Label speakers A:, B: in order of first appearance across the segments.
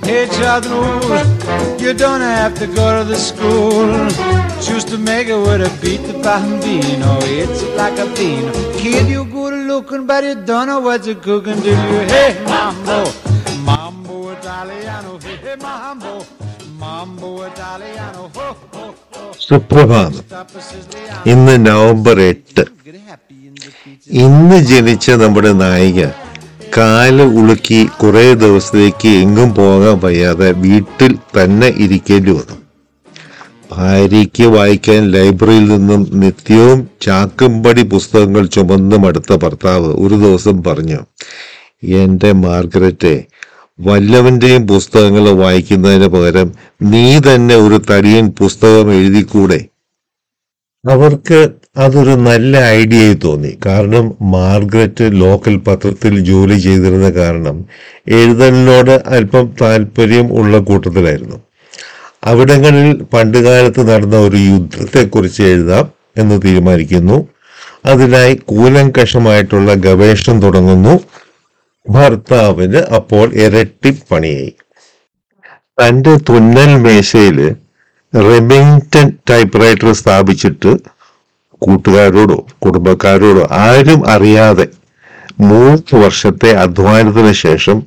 A: Hey Chandru, you don't have to go to the school. Choose to make it with a beat the bambino. It's like a bean. Kid, you good looking, but you don't know what you're cooking, do you? Hey mambo, mambo Italiano. Hey mambo, mambo Italiano. Ho ho ho.
B: സുപ്രഭാതം. ഇന്ന് November 8. ഇന്ന് ജനിച്ച നമ്മുടെ നായിക കാല് ഉളുക്കി കുറെ ദിവസത്തേക്ക് എങ്ങും പോകാൻ വയ്യാതെ വീട്ടിൽ തന്നെ ഇരിക്കേണ്ടി വന്നു. ഭാര്യയ്ക്ക് വായിക്കാൻ ലൈബ്രറിയിൽ നിന്നും നിത്യവും ചാക്കുംപടി പുസ്തകങ്ങൾ ചുമന്ന് മടുത്ത ഭർത്താവ് ഒരു ദിവസം പറഞ്ഞു, എന്റെ മാർഗരറ്റെ, വല്ലവന്റെയും പുസ്തകങ്ങൾ വായിക്കുന്നതിന് പകരം നീ തന്നെ ഒരു തടിയൻ പുസ്തകം എഴുതിക്കൂടെ? അവർക്ക് അതൊരു നല്ല ഐഡിയയായി തോന്നി. കാരണം മാർഗരറ്റ് ലോക്കൽ പത്രത്തിൽ ജോലി ചെയ്തിരുന്ന കാരണം എഴുതലിനോട് അല്പം താല്പര്യം ഉള്ള കൂട്ടത്തിലായിരുന്നു. അവിടങ്ങളിൽ പണ്ടുകാലത്ത് നടന്ന ഒരു യുദ്ധത്തെക്കുറിച്ച് എഴുതാം എന്ന് തീരുമാനിക്കുന്നു. അതിനായി കൂലങ്കഷമായിട്ടുള്ള ഗവേഷണം തുടങ്ങുന്നു. ഭർത്താവിന് അപ്പോൾ ഇരട്ടി പണിയായി. തന്റെ തുന്നൽ മേശയില് റെമിങ്ടൺ ടൈപ്പ് റൈറ്റർ സ്ഥാപിച്ചിട്ട് കൂട്ടുകാരോടോ കുടുംബക്കാരോടോ ആരും അറിയാതെ 3 വർഷത്തെ അധ്വാനത്തിന് ശേഷം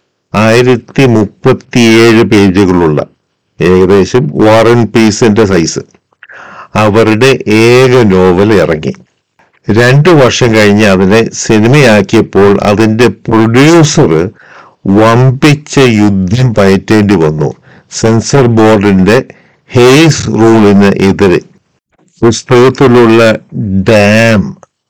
B: 1037 പേജുകളുള്ള ഏകദേശം വാർ ആൻഡ് പീസിന്റെ സൈസ് അവരുടെ ഏക നോവൽ ഇറങ്ങി. 2 വർഷം കഴിഞ്ഞ് അതിനെ സിനിമയാക്കിയപ്പോൾ അതിന്റെ പ്രൊഡ്യൂസർ വമ്പിച്ച യുദ്ധം പയറ്റേണ്ടി വന്നു സെൻസർ ബോർഡിന്റെ ഹേസ് റൂളിന് എതിരെ. പുസ്തകത്തിലുള്ള ഡാം,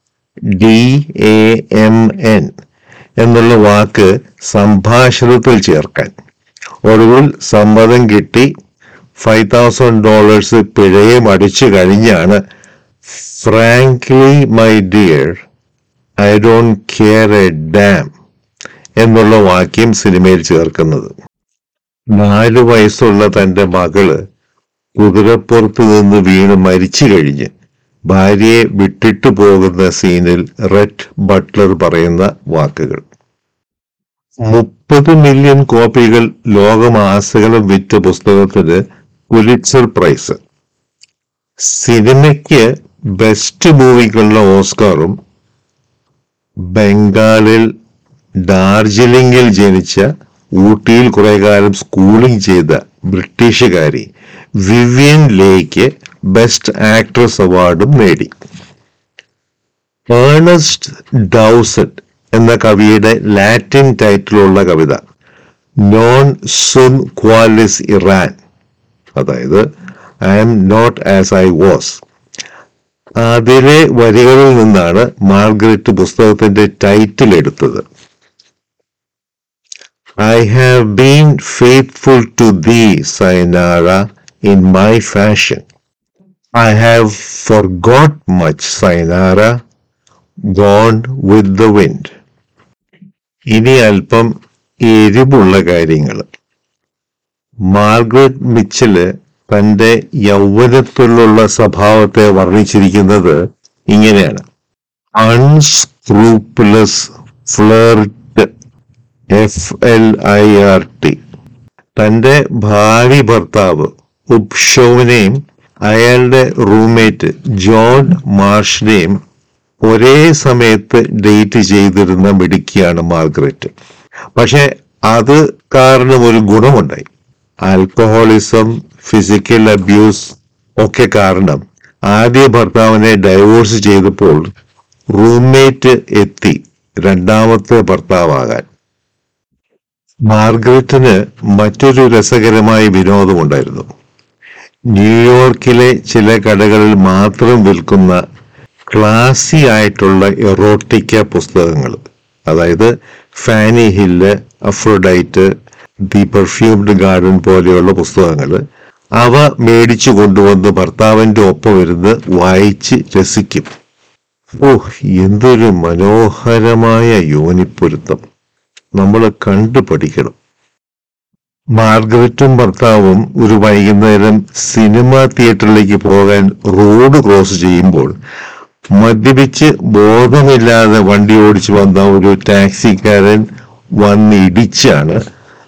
B: DAMN എന്നുള്ള വാക്ക് സംഭാഷണത്തിൽ ചേർക്കാൻ ഒടുവിൽ സമ്മതം കിട്ടി. $5,000 പിഴയും അടിച്ചു കഴിഞ്ഞാണ് frankly my dear I don't care a damn എന്നുള്ള വാക്യം സിനിമയിൽ ചേർക്കുന്നത്. 4 വയസ്സുള്ള തന്റെ മകള് കുതിരപ്പുറത്ത് നിന്ന് വീണ് മരിച്ചു കഴിഞ്ഞ് ഭാര്യയെ വിട്ടിട്ടു പോകുന്ന സീനിൽ റെഡ് ബട്ട്ലർ പറയുന്ന വാക്കുകൾ. 30 മില്യൺ കോപ്പികൾ ലോകമാസകലം വിറ്റ പുസ്തകത്തിന് പുലിറ്റ്സർ പ്രൈസ്. സിനിമയ്ക്ക് ബെസ്റ്റ് മൂവിക്കുള്ള ഓസ്കാറും ബംഗാളിൽ ഡാർജിലിംഗിൽ ജനിച്ച ഊട്ടിയിൽ കുറെ കാലം സ്കൂളിംഗ് ചെയ്ത ബ്രിട്ടീഷുകാരി വിവിയൻ ലേക്ക് ബെസ്റ്റ് ആക്ട്രസ് അവാർഡും നേടി. ഏണസ്റ്റ് ഡൗസറ്റ് എന്ന കവിയുടെ ലാറ്റിൻ ടൈറ്റിലുള്ള കവിത നോൺ സും ക്വാലിസ് ഇറാൻ, അതായത് I am not as I was, അതിലെ വരികളിൽ നിന്നാണ് മാർഗരറ്റ് പുസ്തകത്തിന്റെ ടൈറ്റിൽ എടുത്തത്. I have been faithful to thee, Sayonara, in my fashion. I have forgot much, Sayonara, gone with the wind. ഇനി അല്പം എരിവുള്ള കാര്യങ്ങൾ. മാർഗരറ്റ് മിച്ചല് തന്റെ യൗവനത്തിലുള്ള സ്വഭാവത്തെ വർണ്ണിച്ചിരിക്കുന്നത് ഇങ്ങനെയാണ്: അൺസ്ക്രൂപ്പുലസ് ഫ്ലർട്ട്, FLIRT. തന്റെ ഭാവി ഭർത്താവ് ഉപ്ഷോവിനെയും അയാളുടെ റൂംമേറ്റ് ജോൺ മാർഷിനെയും ഒരേ സമയത്ത് ഡേറ്റ് ചെയ്തിരുന്ന മിടുക്കിയാണ് മാർഗരറ്റ്. പക്ഷെ അത് കാരണം ഒരു ഗുണമുണ്ടായി. ആൽക്കഹോളിസം, ഫിസിക്കൽ അബ്യൂസ് ഒക്കെ കാരണം ആദ്യ ഭർത്താവിനെ ഡൈവോഴ്സ് ചെയ്തപ്പോൾ റൂംമേറ്റ് എത്തി രണ്ടാമത്തെ ഭർത്താവാകാൻ. മാർഗരറ്റിന് മറ്റൊരു രസകരമായ വിനോദമുണ്ടായിരുന്നു. ന്യൂയോർക്കിലെ ചില കടകളിൽ മാത്രം വിൽക്കുന്ന ക്ലാസി ആയിട്ടുള്ള എറോട്ടിക്ക പുസ്തകങ്ങൾ, അതായത് Fanny Hill, Aphrodite, the perfumed garden പോലെയുള്ള പുസ്തകങ്ങൾ, അവ മേടിച്ചു കൊണ്ടുവന്ന് ഭർത്താവിന്റെ ഒപ്പം ഇരുന്ന് വായിച്ച് രസിക്കും. എന്തൊരു മനോഹരമായ യോനിപ്പൊരുത്തം! നമ്മൾ കണ്ടു പഠിക്കണം. മാർഗരറ്റും ഭർത്താവും ഒരു വൈകുന്നേരം സിനിമ തിയേറ്ററിലേക്ക് പോകാൻ റോഡ് ക്രോസ് ചെയ്യുമ്പോൾ മദ്യപിച്ച് ബോധമില്ലാതെ വണ്ടി ഓടിച്ചു വന്ന ഒരു ടാക്സിക്കാരൻ വന്നിടിച്ചാണ്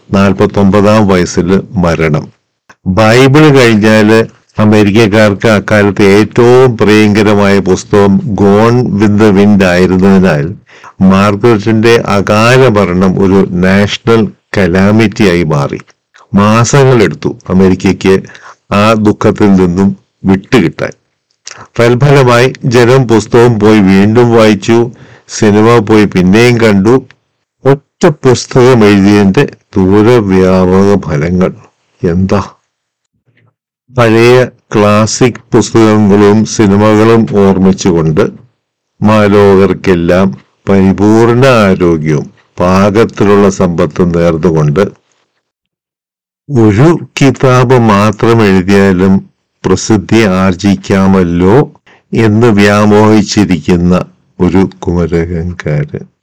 B: 49-ാം വയസ്സിൽ മരണം. ബൈബിള് കഴിഞ്ഞാല് അമേരിക്കക്കാർക്ക് അക്കാലത്ത് ഏറ്റവും പ്രിയങ്കരമായ പുസ്തകം ഗോൺ വിത്ത് ദ വിൻഡ് ആയിരുന്നതിനാൽ മാർഗരറ്റിന്റെ അകാല മരണം ഒരു നാഷണൽ കലാമിറ്റി ആയി മാറി. മാസങ്ങളെടുത്തു അമേരിക്കയ്ക്ക് ആ ദുഃഖത്തിൽ നിന്നും വിട്ടുകിട്ടാൻ. തൽഫലമായി ജനം പുസ്തകം പോയി വീണ്ടും വായിച്ചു, സിനിമ പോയി പിന്നെയും കണ്ടു. ഒറ്റ പുസ്തകം എഴുതിയതിന്റെ ദൂരവ്യാപക ഫലങ്ങൾ എന്താ! പഴയ ക്ലാസിക് പുസ്തകങ്ങളും സിനിമകളും ഓർമ്മിച്ചുകൊണ്ട് മാലോകർക്കെല്ലാം പരിപൂർണ ആരോഗ്യവും പാകത്തിലുള്ള സമ്പത്തും നേർന്നുകൊണ്ട് ഒരു കിതാബ് മാത്രം എഴുതിയാലും പ്രസിദ്ധി ആർജിക്കാമല്ലോ എന്ന് വ്യാമോഹിച്ചിരിക്കുന്ന ഒരു കുമരകൻകാരൻ.